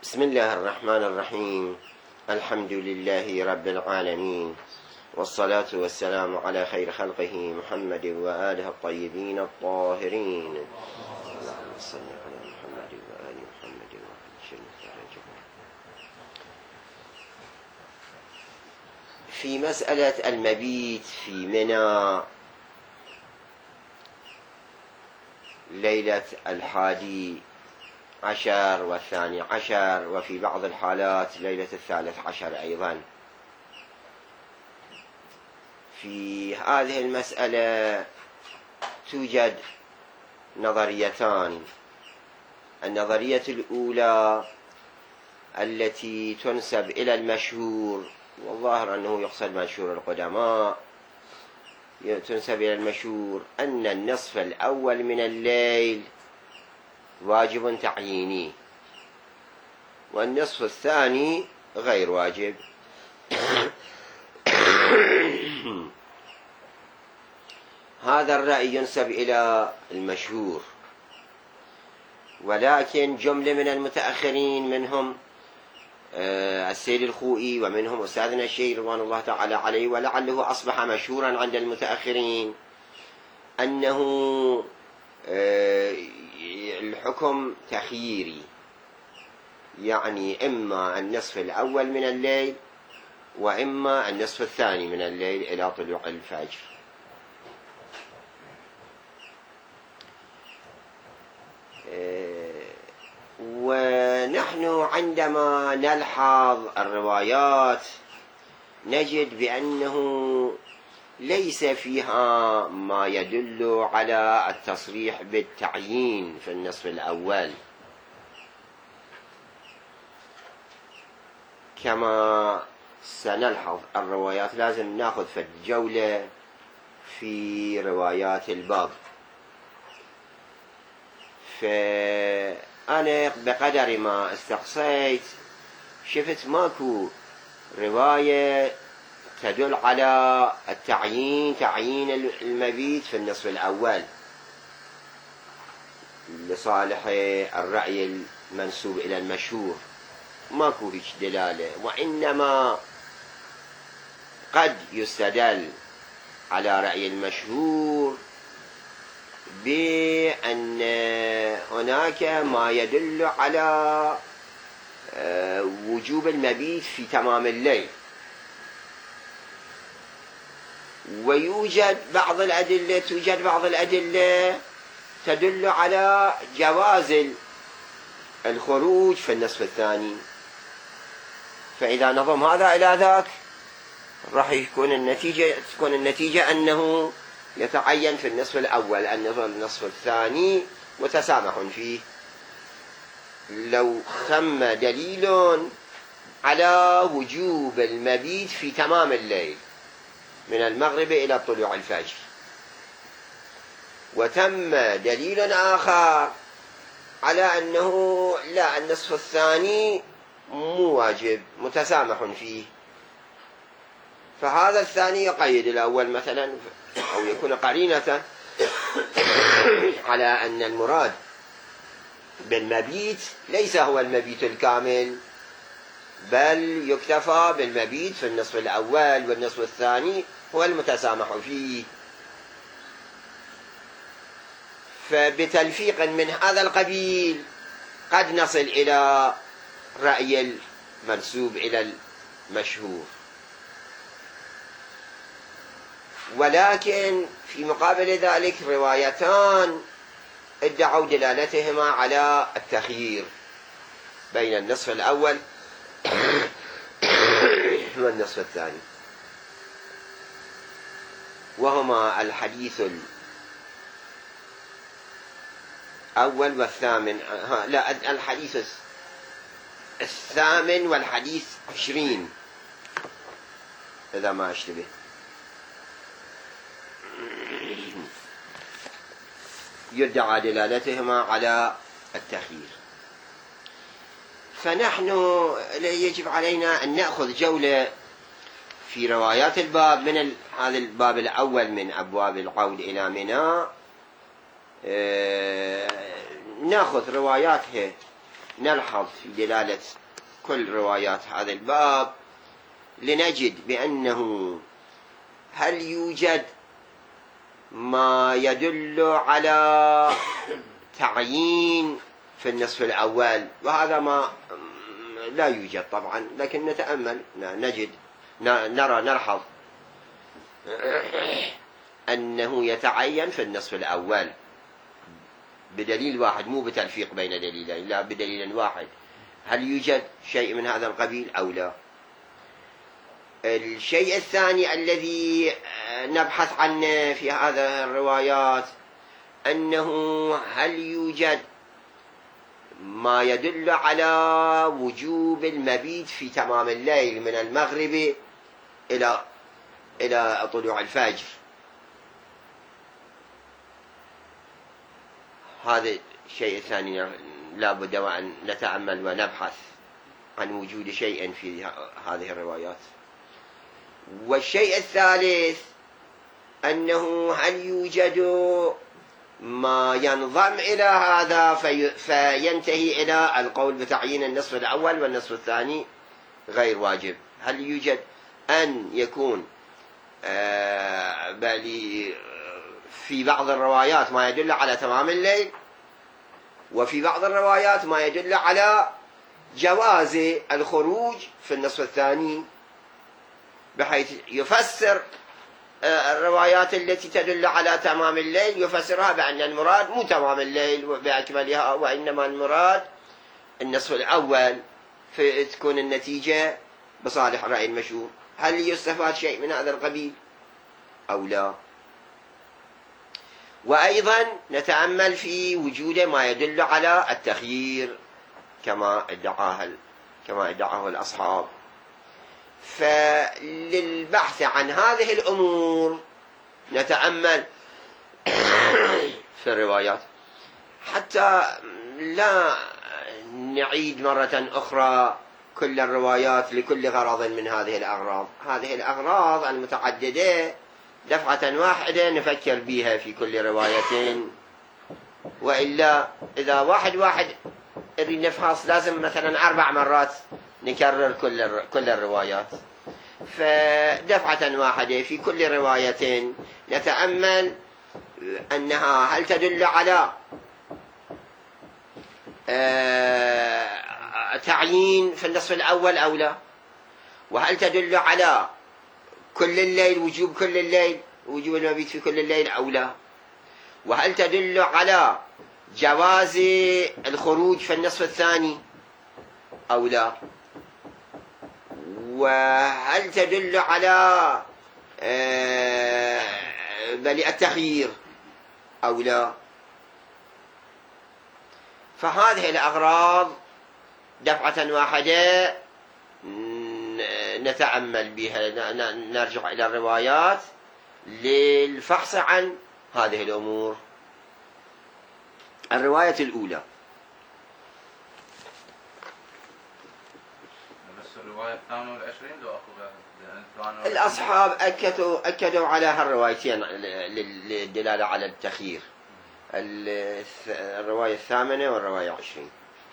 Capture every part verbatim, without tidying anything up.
بسم الله الرحمن الرحيم. الحمد لله رب العالمين، والصلاة والسلام على خير خلقه محمد وآله الطيبين الطاهرين. اللهم صل على محمد وآل محمد في مسألة المبيت في منى ليلة الحادي عشر والثاني عشر، وفي بعض الحالات ليلة الثالث عشر أيضا. في هذه المسألة توجد نظريتان. النظرية الأولى التي تنسب إلى المشهور، والظاهر أنه يقصد مشهور القدماء، تنسب إلى المشهور أن النصف الأول من الليل واجب تعييني والنصف الثاني غير واجب. هذا الرأي ينسب إلى المشهور، ولكن جملة من المتأخرين منهم السيد الخوئي ومنهم أستاذنا الشيخ رضوان الله تعالى عليه، ولعله أصبح مشهورا عند المتأخرين، أنه الحكم تخييري، يعني إما النصف الأول من الليل وإما النصف الثاني من الليل إلى طلوع الفجر. ونحن عندما نلحظ الروايات نجد بأنه ليس فيها ما يدل على التصريح بالتعيين في النصف الأول، كما سنلحظ الروايات. لازم ناخذ في الجولة في روايات الباب. فأنا بقدر ما استقصيت شفت ماكو رواية تدل على التعيين تعيين المبيت في النصف الأول لصالح الرأي المنسوب إلى المشهور. ماكو هيك دلالة، وإنما قد يستدل على رأي المشهور بأن هناك ما يدل على وجوب المبيت في تمام الليل، ويوجد بعض الأدلة توجد بعض الأدلة تدل على جواز الخروج في النصف الثاني. فإذا نظم هذا إلى ذاك راح يكون النتيجة تكون النتيجة أنه يتعين في النصف الأول النصف الثاني متسامح فيه، لو ثم دليل على وجوب المبيت في تمام الليل من المغرب إلى طلوع الفجر، وتم دليل آخر على أنه لا، النصف الثاني مو واجب متسامح فيه، فهذا الثاني يقيد الأول مثلا، أو يكون قرينة على أن المراد بالمبيت ليس هو المبيت الكامل، بل يكتفى بالمبيت في النصف الأول، والنصف الثاني هو المتسامح فيه. فبتلفيق من هذا القبيل قد نصل إلى رأي المنسوب إلى المشهور، ولكن في مقابل ذلك روايتان ادعوا دلالتهما على التخيير بين النصف الأول والنصف الثاني، وهما الحديث الأول والثامن ها لا الحديث الثامن والحديث عشرين إذا ما أشتبه. يدعى دلالتهما على التخيير. فنحن يجب علينا أن نأخذ جولة في روايات الباب من هذا الباب الأول من أبواب العود إلى منى، نأخذ رواياته نلحظ في دلالة كل روايات هذا الباب لنجد بأنه هل يوجد ما يدل على تعيين في النصف الأول، وهذا ما لا يوجد طبعا، لكن نتأمل نجد نرى نلحظ أنه يتعين في النصف الأول بدليل واحد، مو بتلفيق بين دليلين، لا بدليل واحد. هل يوجد شيء من هذا القبيل أو لا؟ الشيء الثاني الذي نبحث عنه في هذه الروايات أنه هل يوجد ما يدل على وجوب المبيت في تمام الليل من المغرب إلى إلى طلوع الفجر. هذا الشيء الثاني لا بد وأن نتأمل ونبحث عن وجود شيء في هذه الروايات. والشيء الثالث أنه هل يوجد ما ينضم إلى هذا في فينتهي إلى القول بتعيين النصف الأول والنصف الثاني غير واجب. هل يوجد أن يكون آه بل في بعض الروايات ما يدل على تمام الليل، وفي بعض الروايات ما يدل على جواز الخروج في النصف الثاني، بحيث يفسر الروايات التي تدل على تمام الليل يفسرها بأن المراد مو تمام الليل بأكملها، وإنما المراد النصف الأول، فتكون النتيجة بصالح الرأي المشهور. هل يستفاد شيء من هذا القبيل أو لا؟ وأيضا نتأمل في وجود ما يدل على التخيير كما ادعاه كما ادعاه الأصحاب. فللبحث عن هذه الأمور نتأمل في الروايات حتى لا نعيد مرة أخرى كل الروايات لكل غرض من هذه الأغراض. هذه الأغراض المتعددة دفعة واحدة نفكر بها في كل رواية، وإلا إذا واحد واحد نريد نفحص لازم مثلا أربع مرات نكرر كل كل الروايات. فدفعة واحدة في كل رواية نتأمل أنها هل تدل على تعيين في النصف الأول أو لا، وهل تدل على كل الليل وجوب كل الليل وجوب المبيت في كل الليل أو لا، وهل تدل على جواز الخروج في النصف الثاني أو لا، وهل تدل على بل التخيير أو لا. فهذه الأغراض دفعة واحدة نتأمل بها، نرجع إلى الروايات للفحص عن هذه الأمور. الرواية الأولى الرواية الثامنة والعشرين لو أخذها الأصحاب أكدوا أكدوا على هالروايتين للدلالة على التخيير، الرواية الثامنة والرواية العشرين.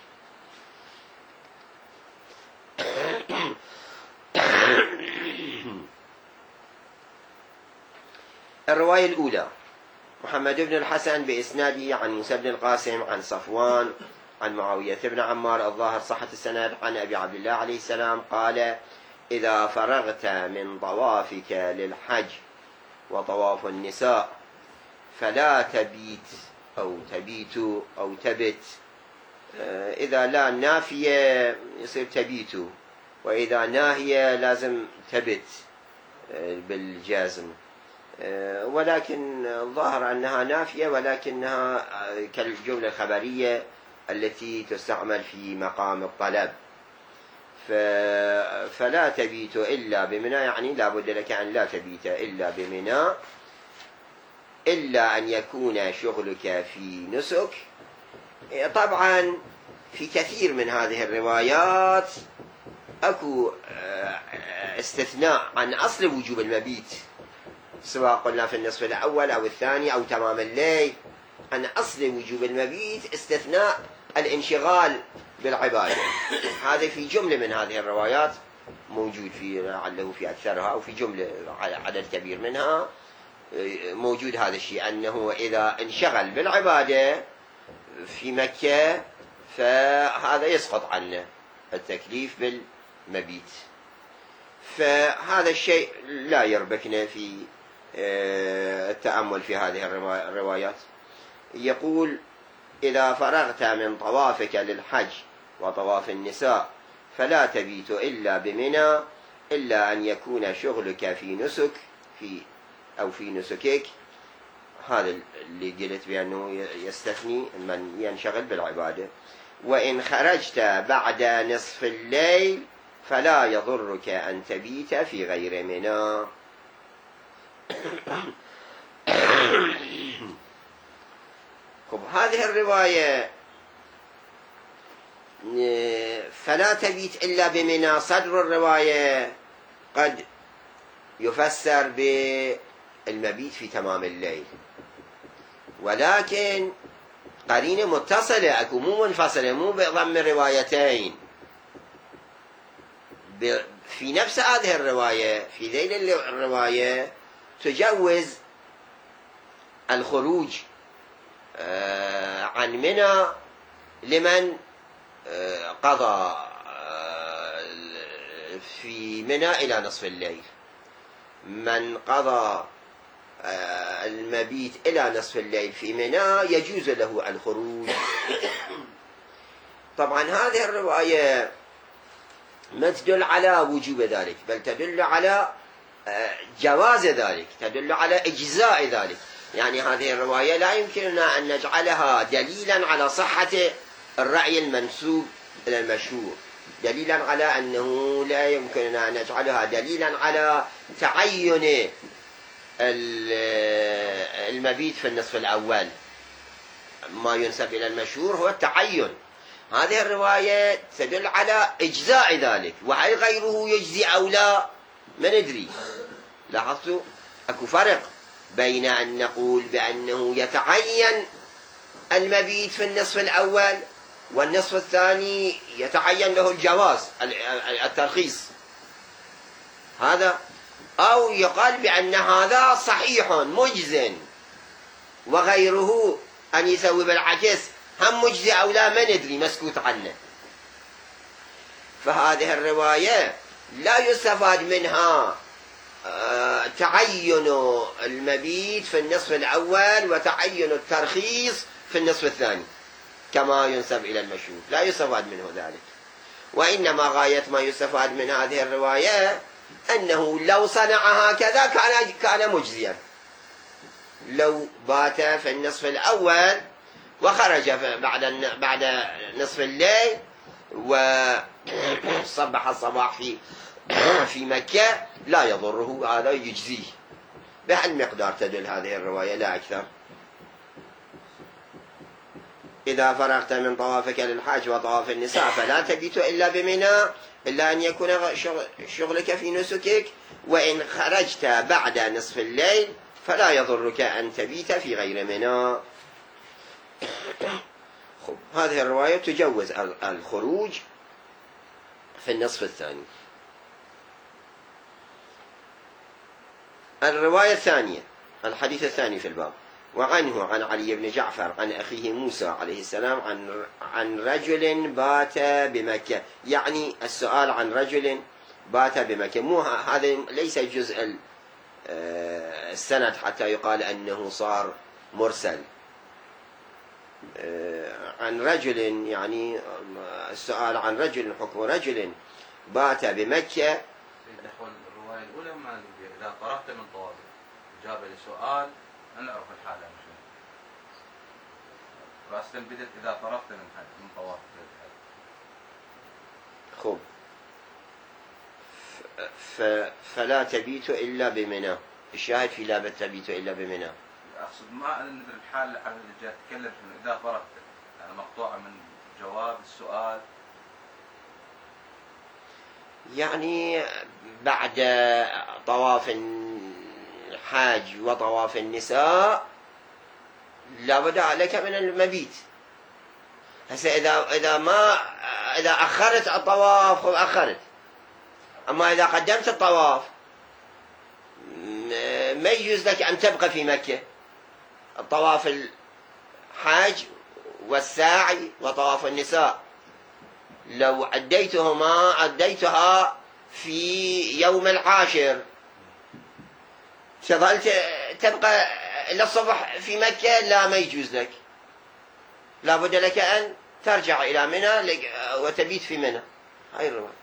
الرواية الأولى محمد بن الحسن بإسناده عن موسى بن القاسم عن صفوان عن معاوية بن عمار الظاهر صحة السند عن أبي عبد الله عليه السلام قال: إذا فرغت من طوافك للحج وطواف النساء فلا تبيت أو تبيت أو تبت. إذا لا نافية يصير تبيت، وإذا ناهية لازم تبت بالجازم، ولكن الظاهر أنها نافية ولكنها كالجملة الخبرية التي تستعمل في مقام الطلب. فلا تبيت إلا بمنى، يعني لا بد لك أن لا تبيت إلا بمنى، إلا أن يكون شغلك في نسك. طبعا في كثير من هذه الروايات أكو استثناء عن أصل وجوب المبيت، سواء قلنا في النصف الأول أو الثاني أو تمام الليل. عن أصل وجوب المبيت استثناء الانشغال بالعبادة. هذا في جملة من هذه الروايات موجود، في لعله في أكثرها أو في جملة عدد كبير منها موجود هذا الشيء، أنه إذا انشغل بالعبادة في مكة فهذا يسقط عنه التكليف بالمبيت. فهذا الشيء لا يربكنا في التأمل في هذه الروايات. يقول: إذا فرغت من طوافك للحج وطواف النساء فلا تبيت إلا بمنى إلا أن يكون شغلك في نسك في أو في نسكك. هذا اللي قلت بأنه يستثني من ينشغل بالعبادة. وإن خرجت بعد نصف الليل فلا يضرك أن تبيت في غير منى. خب هذه الرواية فلا تبيت إلا بمنى، صدر الرواية قد يفسر بالمبيت في تمام الليل، ولكن قرينة متصلة أكو، مو منفصلة، مو بضم روايتين. في نفس هذه الرواية، في ذيل الرواية تجوز الخروج عن منى لمن قضى في منى إلى نصف الليل. من قضى المبيت إلى نصف الليل في منى يجوز له الخروج. طبعا هذه الرواية ما تدل على وجوب ذلك، بل تدل على جواز ذلك، تدل على إجزاء ذلك. يعني هذه الرواية لا يمكننا أن نجعلها دليلا على صحة الرأي المنسوب إلى المشهور، دليلا على أنه لا يمكننا أن نجعلها دليلا على تعين المبيت في النصف الأول. ما ينسب إلى المشهور هو التعين. هذه الرواية تدل على إجزاء ذلك، وهل غيره يجزي أو لا ما ندري. لاحظتوا أكو فرق بين أن نقول بأنه يتعين المبيت في النصف الأول والنصف الثاني يتعين له الجواز الترخيص هذا، أو يقال بأن هذا صحيح مجز وغيره أن يسوي بالعكس هم مجزي أو لا ما ندري، مسكوت عنه. فهذه الرواية لا يستفاد منها تعين المبيت في النصف الأول وتعين الترخيص في النصف الثاني كما ينسب إلى المشهور، لا يستفاد منه ذلك. وإنما غاية ما يستفاد من هذه الرواية أنه لو صنع هكذا كان كان مجزيا. لو بات في النصف الأول وخرج بعد بعد نصف الليل وصبح الصباح في في مكة لا يضره، هذا يجزيه. بهالمقدار تدل هذه الرواية لا أكثر. إذا فرغت من طوافك للحاج وطواف النساء فلا تبيت إلا بمنى إلا أن يكون شغلك في نسكك. وإن خرجت بعد نصف الليل فلا يضرك أن تبيت في غير منى. هذه الرواية تجوز الخروج في النصف الثاني. الرواية الثانية، الحديث الثاني في الباب: وعنه عن علي بن جعفر عن أخيه موسى عليه السلام عن عن رجل بات بمكة. يعني السؤال عن رجل بات بمكة، مو هذا ليس جزء السند حتى يقال أنه صار مرسل. عن رجل يعني السؤال عن رجل، حكم رجل بات بمكة. الرواية الأولى ما إذا فرغت من طوافك جاب لي سؤال أنا أعرف الحالة مش فأصلا بدت إذا فرغت من من طوافك. خب فلا تبيت إلا بمنى. الشاهد في لا تبيت إلا بمنى. أقصد ما أن الحالة اللي جاء تكلم إذا فرغت يعني مقطوعة من جواب السؤال، يعني بعد طواف الحاج وطواف النساء لا بد عليك من المبيت. هسه إذا إذا ما إذا أخرت الطواف أخرت، أما إذا قدمت الطواف ما يجوز لك أن تبقى في مكة. الطواف الحج والسعي وطواف النساء لو أديتهما أديتها في يوم العاشر تظل تبقى إلى الصبح في مكة، لا ما يجوز لك، لا بد لك أن ترجع إلى منى وتبيت في منى. هاي الرواية.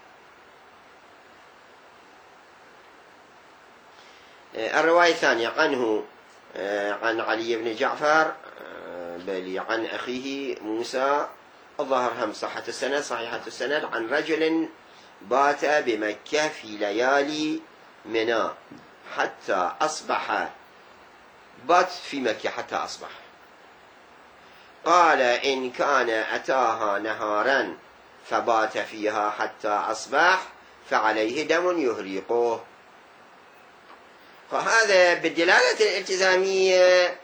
الرواية الثانية عنه عن علي بن جعفر بل عن أخيه موسى الظاهر هم صحة السند صحيحة السند عن رجل بات بمكة في ليالي منى حتى أصبح، بات في مكة حتى أصبح. قال إن كان أتاها نهارا فبات فيها حتى أصبح فعليه دم يهريقه. فهذا بالدلالة الالتزامية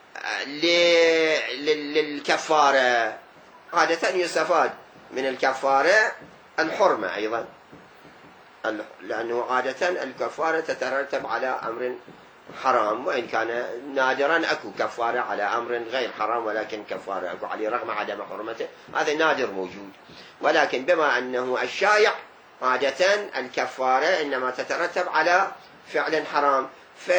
للكفارة. عادة يستفاد من الكفارة الحرمة أيضا، لأنه عادة الكفارة تترتب على أمر حرام، وإن كان نادرا أكو كفارة على أمر غير حرام، ولكن كفارة أكو عليه رغم عدم حرمته، هذا نادر موجود. ولكن بما أنه الشائع عادة الكفارة إنما تترتب على فعل حرام،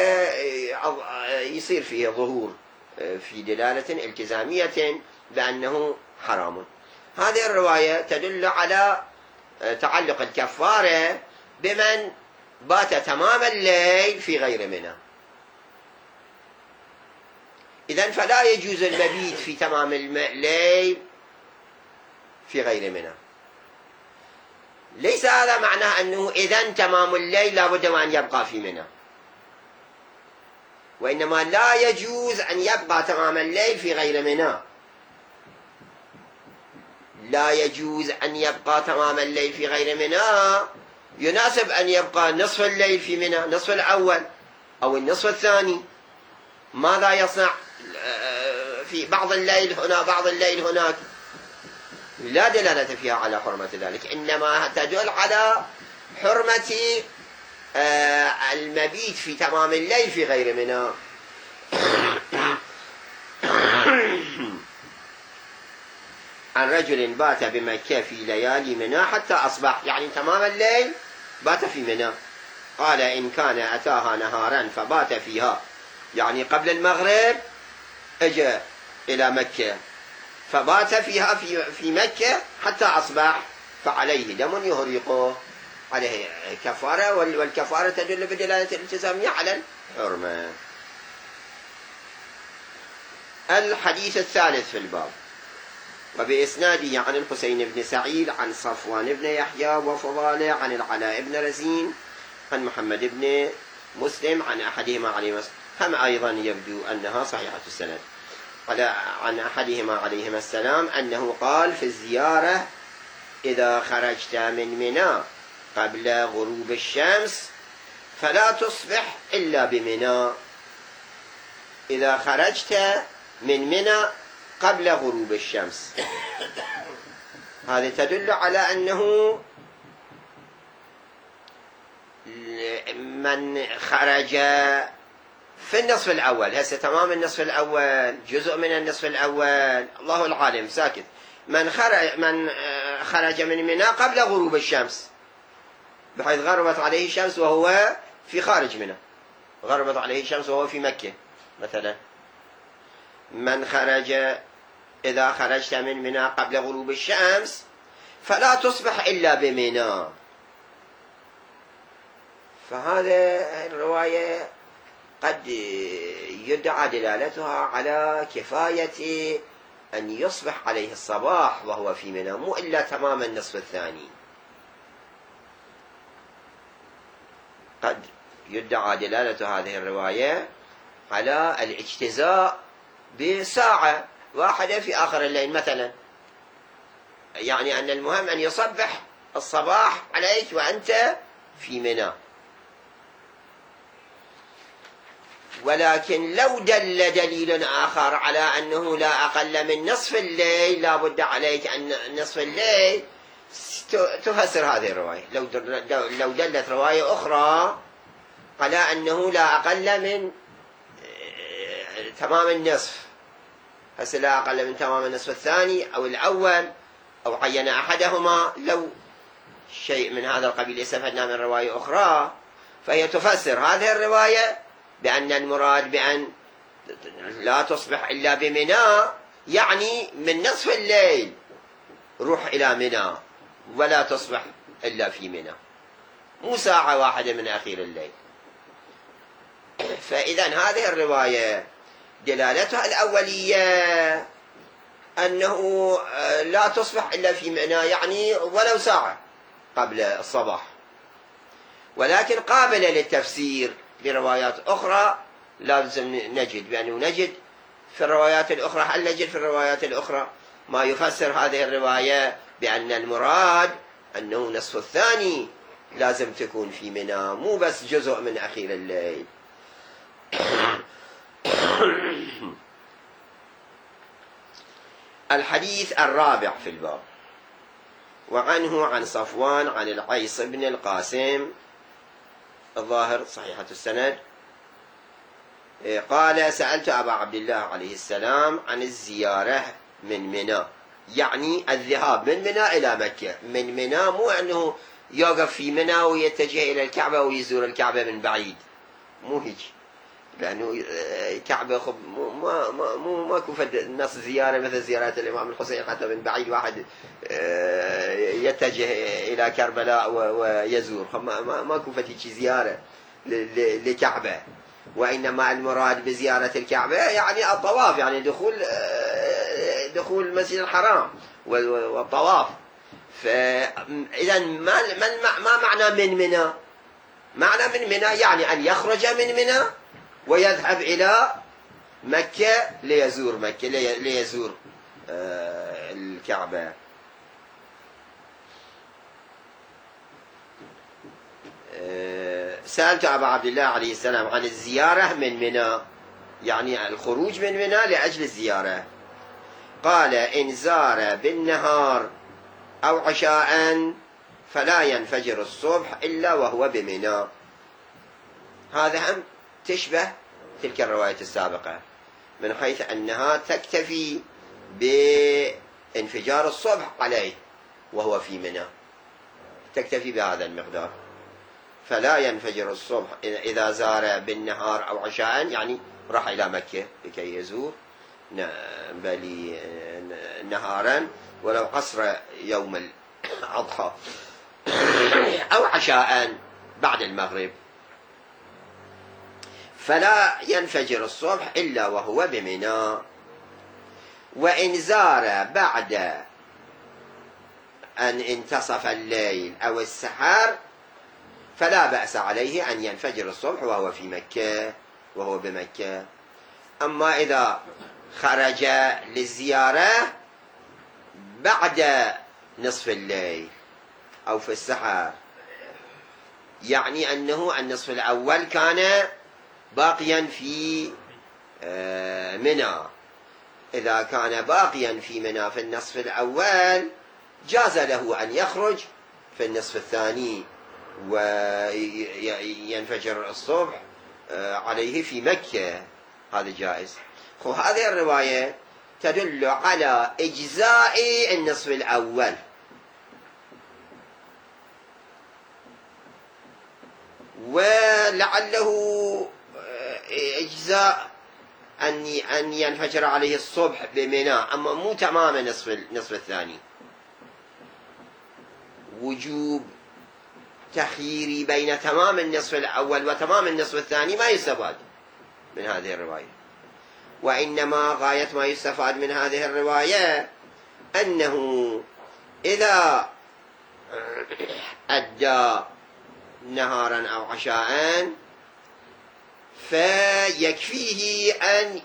فيصير فيه ظهور في دلالة التزامية بأنه حرام. هذه الرواية تدل على تعلق الكفارة بمن بات تمام الليل في غير منى. إذن فلا يجوز المبيت في تمام الليل في غير منى. ليس هذا معناه أنه إذن تمام الليل لا بد أن يبقى في منى، وإنما لا يجوز أن يبقى تمام الليل في غير منى. لا يجوز أن يبقى تمام الليل في غير منى، يناسب أن يبقى نصف الليل في منى، نصف الأول أو النصف الثاني. ماذا يصنع في بعض الليل هنا بعض الليل هناك؟ لا دلالة فيها على حرمة ذلك، إنما تدل على حرمة المبيت في تمام الليل في غير منى. عن رجل بات بمكة في ليالي منى حتى أصبح، يعني تمام الليل بات في منى. قال إن كان أتاها نهارا فبات فيها، يعني قبل المغرب أجى إلى مكة فبات فيها في في مكة حتى أصبح فعليه دم يهريقه، عليه كفارة، والكفارة تدل بدلالة الالتزامية على الحرمة. الحديث الثالث في الباب وبإسناده عن الحسين بن سعيد عن صفوان بن يحيى وفضالة عن العلاء بن رزين عن محمد بن مسلم عن أحدهما عليه هم أيضا يبدو أنها صحيحة السند عن أحدهما عليهما السلام أنه قال في الزيارة إذا خرجت من منى قبل غروب الشمس فلا تصبح إلا بمنى. إذا خرجت من منى قبل غروب الشمس، هذه تدل على أنه من خرج في النصف الأول، هسه تمام النصف الأول جزء من النصف الأول الله العالم ساكت، من خرج من خرج من منى قبل غروب الشمس بحيث غربت عليه الشمس وهو في خارج منى، غربت عليه الشمس وهو في مكة مثلا. من خرج إذا خرجت من منى قبل غروب الشمس فلا تصبح إلا بمنى. فهذا الرواية قد يدعى دلالتها على كفاية أن يصبح عليه الصباح وهو في منى، مو إلا تمام النصف الثاني. قد يدعى دلالة هذه الرواية على الاجتزاء بساعة واحدة في آخر الليل مثلا، يعني أن المهم أن يصبح الصباح عليك وأنت في منى. ولكن لو دل دليل آخر على أنه لا أقل من نصف الليل، لا بد عليك أن نصف الليل تفسر هذه الرواية. لو لو دلت رواية أخرى على أنه لا أقل من تمام النصف، هسه لا أقل من تمام النصف الثاني أو الأول، أو عين أحدهما، لو شيء من هذا القبيل استفدنا من رواية أخرى، فهي تفسر هذه الرواية بأن المراد بأن لا تصبح إلا بمنى، يعني من نصف الليل روح إلى منى ولا تصبح إلا في منى، مو ساعة واحدة من أخير الليل. فإذا هذه الرواية دلالتها الأولية أنه لا تصبح إلا في منى، يعني ولو ساعة قبل الصباح، ولكن قابلة للتفسير بروايات أخرى. لازم نجد بأنه نجد في الروايات الأخرى، هل نجد في الروايات الأخرى ما يفسر هذه الرواية بأن المراد أنه نصف الثاني لازم تكون في منى، مو بس جزء من أخير الليل. الحديث الرابع في الباب، وعنه عن صفوان عن القيس بن القاسم، الظاهر صحيحة السند، قال: سألت أبا عبد الله عليه السلام عن الزيارة من منى، يعني الذهاب من منى إلى مكة. من منى مو أنه يوقف في منى ويتجه إلى الكعبة ويزور الكعبة من بعيد، مو هيك، لأنه الكعبة خب ما ما مو ماكو فد نص زيارة مثل زيارات الإمام الحسين، حتى من بعيد واحد يتجه إلى كربلاء ويزور، ما ماكو فد هيك زيارة لكعبة، وإنما المراد بزيارة الكعبة يعني الطواف، يعني دخول دخول المسجد الحرام والطواف. فإذا ما ما معنى من منى؟ معنى من منى يعني أن يخرج من منى ويذهب إلى مكة ليزور مكة ليزور الكعبة. سألت أبا عبد الله عليه السلام عن الزيارة من منى، يعني الخروج من منى لأجل الزيارة. قال: إن زار بالنهار أو عشاء فلا ينفجر الصبح إلا وهو بمنى. هذا هم تشبه تلك الرواية السابقة من حيث أنها تكتفي بانفجار الصبح عليه وهو في منى، تكتفي بهذا المقدار. فلا ينفجر الصبح إذا زار بالنهار أو عشاء، يعني راح إلى مكة لكي يزور بل نهارا ولو قصر يوم الأضحى، أو عشاء بعد المغرب، فلا ينفجر الصبح إلا وهو بمنى. وإن زار بعد أن انتصف الليل أو السحر فلا بأس عليه أن ينفجر الصبح وهو في مكة وهو بمكة. أما إذا خرج للزيارة بعد نصف الليل أو في السحر، يعني أنه النصف الأول كان باقيا في منى، إذا كان باقيا في منى في النصف الأول جاز له أن يخرج في النصف الثاني وينفجر الصبح عليه في مكة، هذا جائز. خو هذه الرواية تدل على إجزاء النصف الأول، ولعله إجزاء أن أن ينفجر عليه الصبح بمنى، أما مو تمام النصف النصف الثاني. وجوب تخييري بين تمام النصف الأول وتمام النصف الثاني ما يستفاد من هذه الرواية، وإنما غاية ما يستفاد من هذه الرواية أنه إذا أدى نهارا أو عشاء فيكفيه أن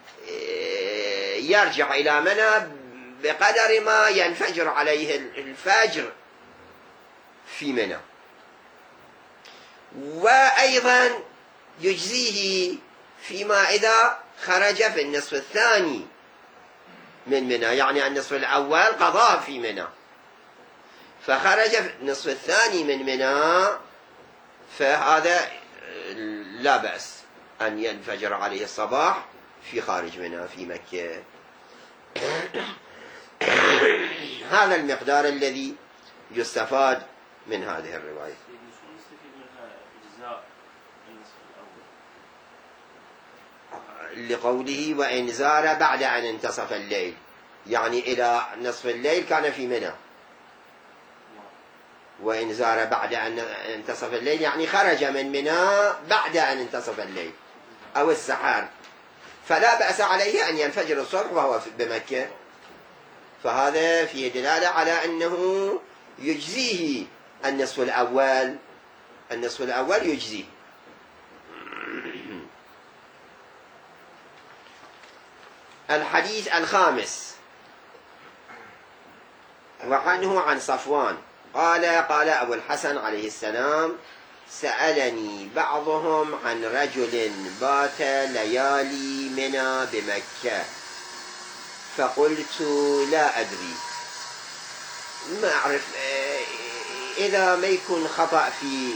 يرجع إلى منى بقدر ما ينفجر عليه الفجر في منى، وأيضا يجزيه فيما إذا خرج في النصف الثاني من منى، يعني النصف الأول قضاء في منى، فخرج في النصف الثاني من منى، فهذا لا بأس أن ينفجر عليه الصباح في خارج منى في مكة. هذا المقدار الذي يستفاد من هذه الرواية. لقوله وإن زار بعد أن انتصف الليل، يعني إلى نصف الليل كان في منى، وإن زار بعد أن انتصف الليل يعني خرج من منى بعد أن انتصف الليل أو السحر، فلا بأس عليه أن ينفجر الصبح وهو بمكة. فهذا فيه دلالة على أنه يجزيه النصف الأول، النصف الأول يجزيه. الحديث الخامس وعنه عن صفوان قال قال أبو الحسن عليه السلام: سألني بعضهم عن رجل بات ليالي منى بمكة، فقلت لا أدري، ما أعرف إذا ما يكون خطأ في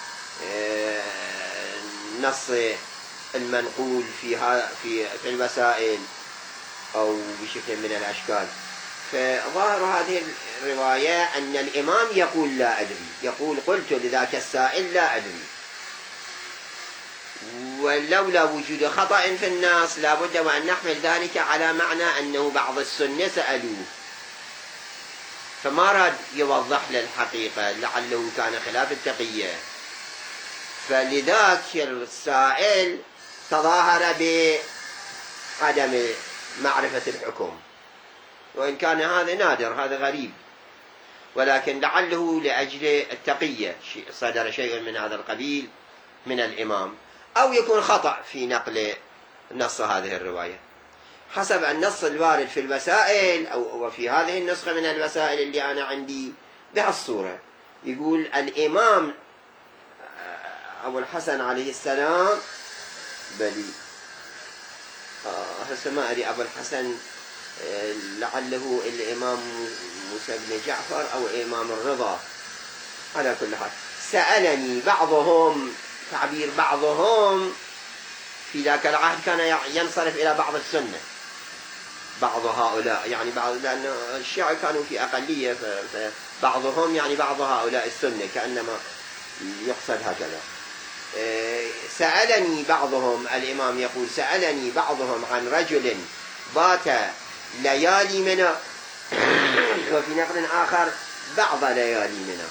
نص المنقول في في الوسائل أو بشكل من الأشكال. فظاهر هذه الرواية أن الإمام يقول لا أدري، يقول قلت لذاك السائل لا أدري، ولولا وجود خطأ في الناس لابد وأن نحمل ذلك على معنى أنه بعض السنة سألوه، فما راد يوضح للحقيقة لعله كان خلاف التقية، فلذاك السائل تظاهر بعدم معرفة الحكم، وإن كان هذا نادر، هذا غريب، ولكن لعله لأجل التقية صدر شيء من هذا القبيل من الإمام، أو يكون خطأ في نقل نص هذه الرواية حسب النص الوارد في الوسائل أو وفي هذه النسخة من الوسائل اللي أنا عندي بهالصورة. يقول الإمام أبو الحسن عليه السلام بلي آه هسه ما أدري أبو الحسن آه لعله الإمام موسى بن جعفر أو الإمام الرضا، على كل حال سألني بعضهم، تعبير بعضهم في ذاك العهد كان ينصرف إلى بعض السنة، بعض هؤلاء يعني بعض، لأن الشيعة كانوا في أقلية، فبعضهم يعني بعض هؤلاء السنة كأنما يقصد هكذا. سألني بعضهم، الإمام يقول سألني بعضهم عن رجل بات ليالي منى، وفي نقل آخر بعض ليالي منى.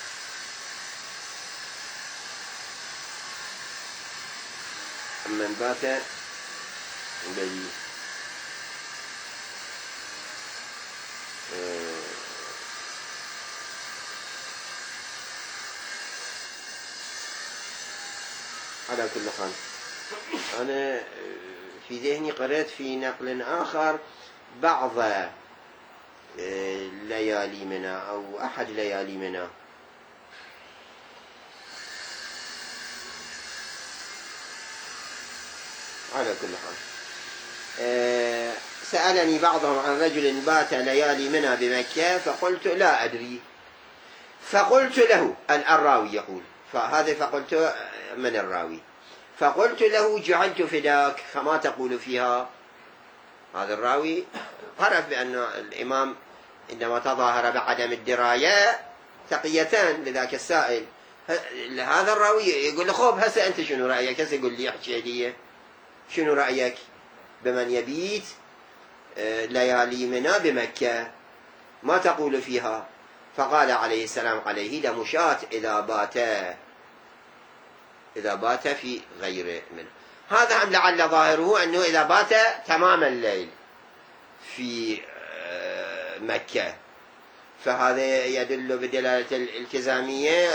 من بات بي على كل حال أنا في ذهني قرأت في نقل آخر بعض ليالي منى أو أحد ليالي منى. على كل حال سألني بعضهم عن رجل بات ليالي منى بمكة، فقلت لا أدري، فقلت له، الراوي يقول، فهذا فقلت من الراوي، فقلت له جعلت فداك فما تقول فيها. هذا الراوي عرف بأن الإمام إنما تظاهر بعدم الدراية تقيتان لذاك السائل. هذا الراوي يقول له خوب هسه أنت شنو رأيك؟ هسه يقول لي احكي هدية، شنو رأيك بمن يبيت ليالي منى بمكة ما تقول فيها؟ فقال عليه السلام عليه لمشاة إذا بات إذا بات في غير منى. هذا هم لعل ظاهره أنه إذا بات تمام الليل في مكة، فهذا يدل بدلالة الالتزامية،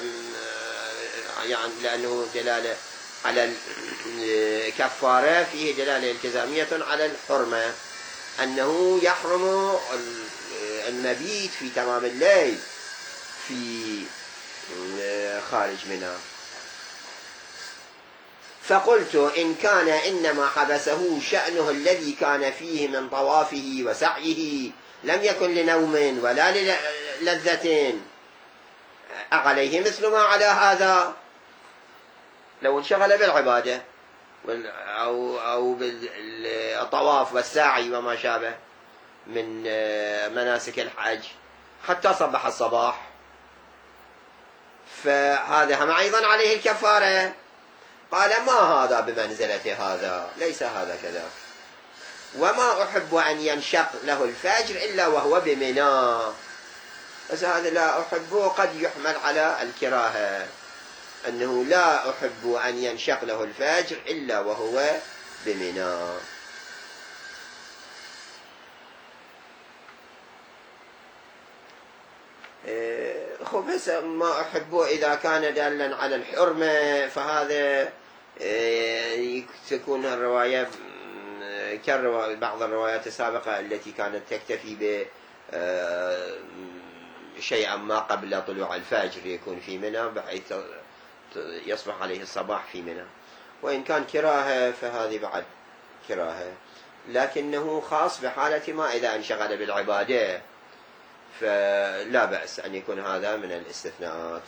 يعني لأنه دلالة على الكفارة، فيه دلالة التزامية على الحرمة، أنه يحرم المبيت في تمام الليل في خارج منى. فقلت إن كان إنما حبسه شأنه الذي كان فيه من طوافه وسعيه لم يكن لنوم ولا للذة أعليه مثل ما على هذا. لو انشغل بالعبادة أو أو بالطواف والسعي وما شابه من مناسك الحج حتى صبح الصباح، فهذا هم أيضا عليه الكفارة. قال ما هذا بمنزلة هذا، ليس هذا كذا. وما أحب أن ينشق له الفجر إلا وهو بمنى. بس هذا لا أحبه قد يحمل على الكراهة، أنه لا أحب أن ينشق له الفجر إلا وهو بمنى. خب هسه ما أحبه إذا كان دالا على الحرمة فهذا تكون الرواية كبعض الروايات السابقة التي كانت تكتفي بشيئا ما قبل طلوع الفجر يكون في منى بحيث يصبح عليه الصباح في منى. وإن كان كراهة فهذه بعد كراهة، لكنه خاص بحالة ما إذا انشغل بالعبادة فلا بأس أن يكون هذا من الاستثناءات.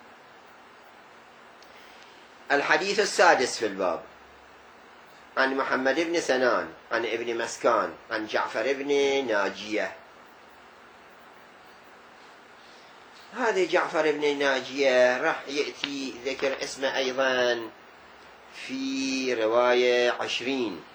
الحديث السادس في الباب عن محمد بن سنان عن ابن مسكان عن جعفر بن ناجية. هذا جعفر بن ناجية راح يأتي ذكر اسمه أيضا في رواية عشرين.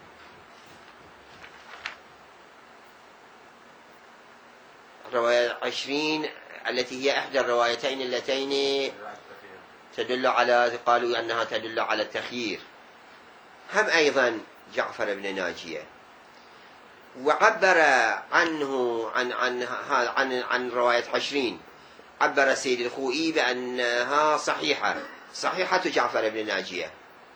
رواية عشرين التي هي إحدى الروايتين اللتين تدل على قالوا أنها تدل على التخيير. هم أيضا جعفر بن ناجية، وعبر عنه عن عن عن عن رواية عشرين عبر سيد الخوئي بأنها صحيحة صحيحة جعفر بن ناجية.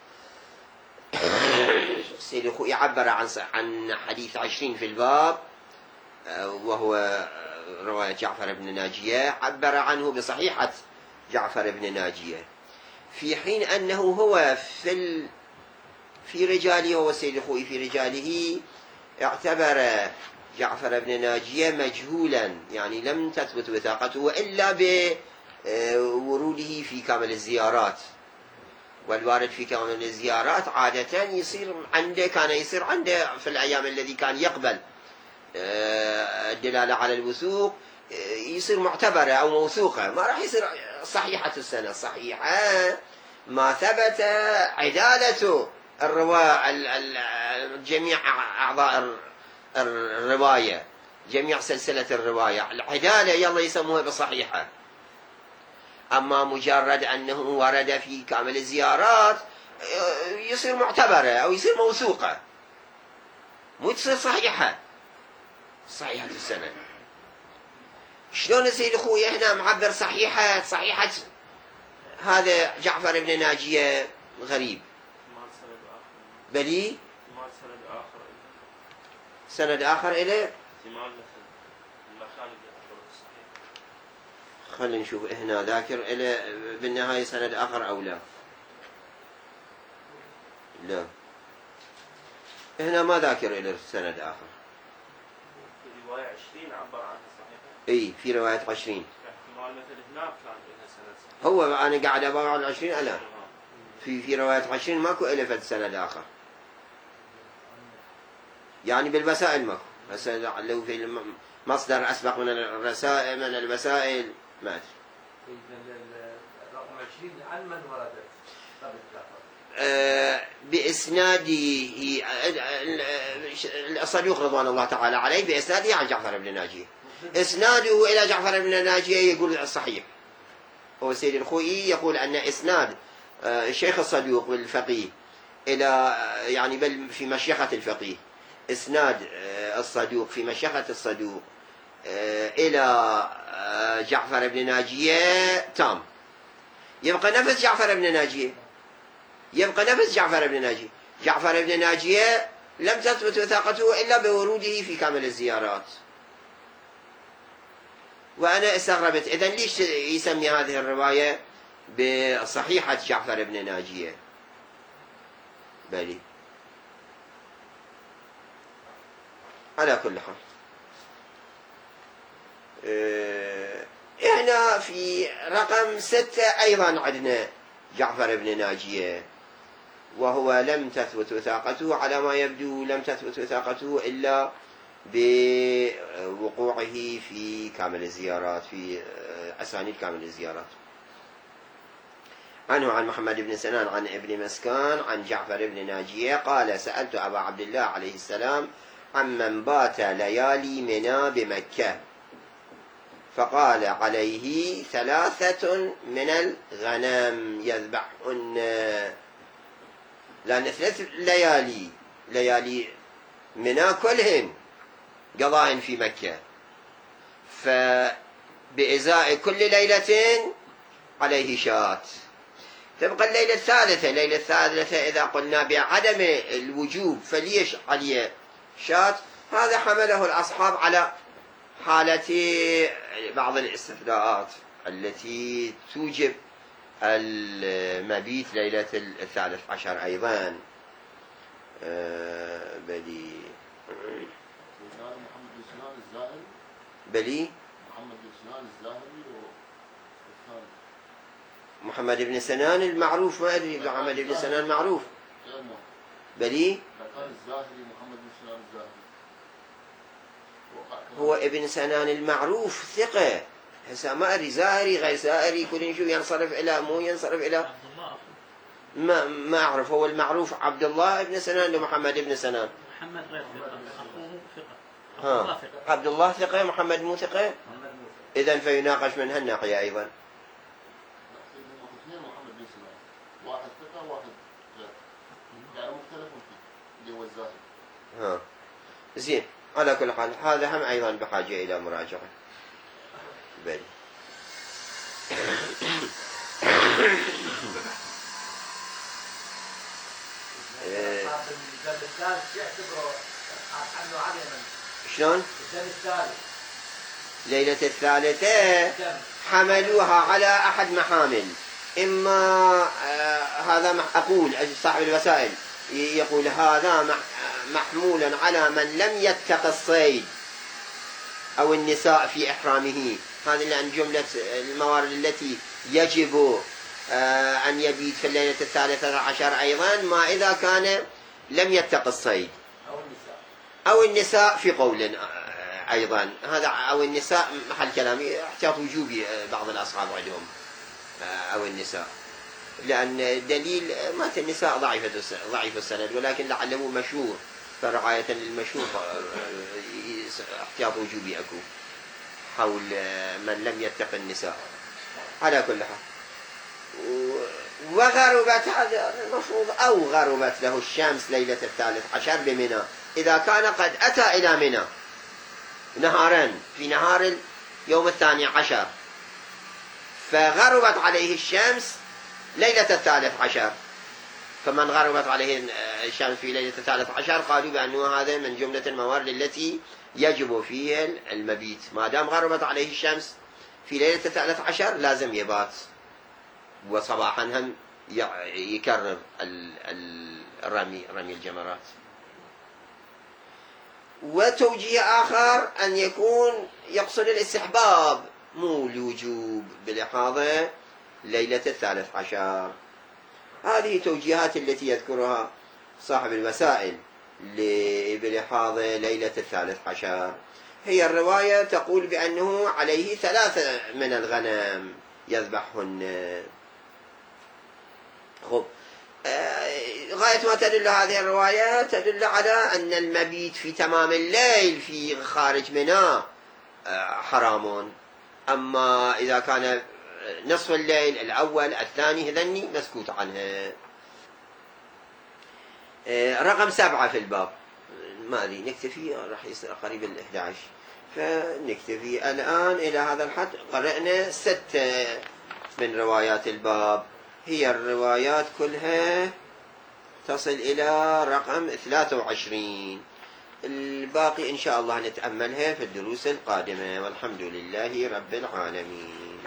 سيد الخوئي عبر عن عن حديث عشرين في الباب وهو رواية جعفر بن ناجية، عبر عنه بصحيحة جعفر بن ناجية، في حين أنه هو في ال... في رجاله، هو سيد الخوئي في رجاله اعتبر جعفر بن ناجية مجهولا، يعني لم تثبت وثاقته إلا بوروده في كامل الزيارات. والوارد في كامل الزيارات عادة يصير عنده كان يصير عنده في الأيام الذي كان يقبل الدلالة على الوثوق يصير معتبرة أو موثوقة، ما راح يصير صحيحة السنة. صحيحة ما ثبت عدالته الرواة جميع أعضاء الرواية، جميع سلسلة الرواية العدالة يلا يسموها بصحيحة. أما مجرد أنه ورد في كامل الزيارات يصير معتبرة أو يصير موثوقة، مو تصير صحيحة صحيحة السنة. شلون السيد أخوي هنا معبر صحيحة صحيحة هذا جعفر بن ناجية؟ غريب. بلي سند آخر إليه. خلينا نشوف هنا ذاكر إلى بالنهاية سند آخر أو لا. لا هنا ما ذاكر إلى سند آخر. في رواية عشرين عبر عنها صحيحة. إي في رواية عشرين. احتمال مثل هناك كان لها سند. هو أنا قاعد أبغى على عشرين ألا. في في رواية عشرين ماكو إلى سند آخر. يعني بالوسائل ماكو. بس لو في مصدر أسبق من الرسائل من الوسائل ما أدري. رقم عشرين عن من وردت؟ أه بإسناده الصدوق رضوان الله تعالى عليه بإسناده عن جعفر بن ناجية. إسناده إلى جعفر بن ناجية يقول صحيح. هو سيد الخوئي يقول أن إسناد الشيخ الصدوق بالفقيه إلى يعني بل في مشيخة الفقيه، إسناد الصدوق في مشيخة الصدوق إلى جعفر بن ناجية تام، يبقى نفس جعفر بن ناجية، يبقى نفس جعفر بن ناجية. جعفر بن ناجية لم تثبت وثاقته إلا بوروده في كامل الزيارات. وأنا استغربت إذن ليش يسمي هذه الرواية بصحيحة جعفر بن ناجية؟ بلي. على كل حال هنا في رقم ستة أيضا عندنا جعفر بن ناجية، وهو لم تثبت وثاقته، على ما يبدو لم تثبت وثاقته إلا بوقوعه في كامل الزيارات، في أسانيد كامل الزيارات. عنه عن محمد بن سنان عن ابن مسكان عن جعفر بن ناجية قال: سألت أبا عبد الله عليه السلام عمن بات ليالي منى بمكة، فقال: عليه ثلاثة من الغنم يذبحهن، لأن ثلاث ليالي ليالي منى كلهن قضاهن في مكة، فبإزاء كل ليلة عليه شاة. تبقى الليلة الثالثة، الليلة الثالثة إذا قلنا بعدم الوجوب فليش عليه شاة، هذا حمله الأصحاب على حالة بعض الاستثناءات التي توجب المبيت ليلة الثالث عشر أيضا. أه بلي محمد بن سنان الزاهري بلي محمد بن سنان الزاهري والثاني محمد بن سنان المعروف، ما أدري محمد بن سنان معروف بلي كان الزاهري محمد بن سنان الزاهري هو ابن سنان المعروف ثقة. هسه ما أدري زاهري غير زاهري كل شو ينصرف إلى مو ينصرف إلى ما ما أعرف. هو المعروف عبد الله بن سنان ومحمد بن سنان. محمد غير ثقة، أخوه ثقة. ها عبد الله ثقة، محمد مو ثقة. إذن فيناقش من هالناحية أيضا. اثنين محمد بن سنان، واحد ثقة وواحد غير، يعني مختلف فيه اللي هو الزاهري. ها زين. على كل حال هذا هم أيضا بحاجة إلى مراجعة. بل شلون؟ ليلة الثالثة حملوها على أحد محامل، إما آه هذا أقول صاحب الوسائل يقول هذا محمولا على من لم يتق الصيد أو النساء في إحرامه، هذه لأن جملة الموارد التي يجب أن يبيت في الليلة الثالثة عشر أيضا ما إذا كان لم يتق الصيد أو النساء في قول أيضا. هذا أو النساء محل كلامي احتياط وجوبي بعض الأصحاب عندهم أو النساء، لأن دليل مات النساء ضعيفة ضعيف السند، ولكن لعله مشهور، فرعاية للمشهور احتياط وجوبي أكو حول من لم يتق النساء. على كل حال وغربت، هذا المفروض أو غربت له الشمس ليلة الثالث عشر بمنى، إذا كان قد أتى إلى منى نهارا في نهار اليوم الثاني عشر، فغربت عليه الشمس ليلة الثالث عشر، فمن غربت عليه الشمس في ليلة الثالث عشر قالوا بأنه هذا من جملة الموارد التي يجب فيها المبيت، ما دام غربت عليه الشمس في ليلة الثالث عشر لازم يبات، وصباحا هم يكرر الرمي رمي الجمرات. وتوجيه آخر أن يكون يقصد الاستحباب مو الوجوب بلحاظة ليلة الثالث عشر. هذه توجيهات التي يذكرها صاحب الوسائل بلحاظة ليلة الثالث عشر. هي الرواية تقول بأنه عليه ثلاثة من الغنم يذبحهن. خب غاية ما تدل هذه الرواية تدل على أن المبيت في تمام الليل في خارج منى حرام، أما إذا كان نصف الليل الأول الثاني هذني مسكوت عنها. رقم سبعة في الباب ما أدري نكتفي، راح يصير قريب الإحدى عشر، فنكتفي الآن إلى هذا الحد. قرأنا ستة من روايات الباب، هي الروايات كلها تصل إلى رقم ثلاثة وعشرين. الباقي إن شاء الله نتأملها في الدروس القادمة، والحمد لله رب العالمين.